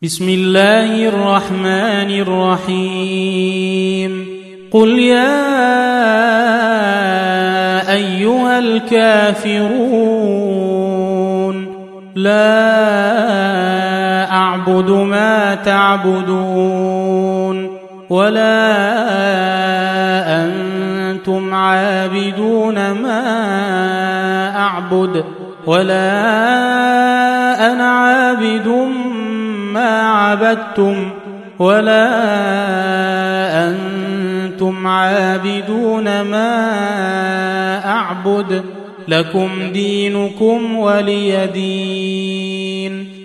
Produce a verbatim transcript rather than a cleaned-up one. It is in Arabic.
بسم الله الرحمن الرحيم قل يا أيها الكافرون لا أعبد ما تعبدون ولا أنتم عابدون ما أعبد ولا أنا عابد ما عبدتم ولا أنتم عابدون ما أعبد لكم دينكم ولي دين.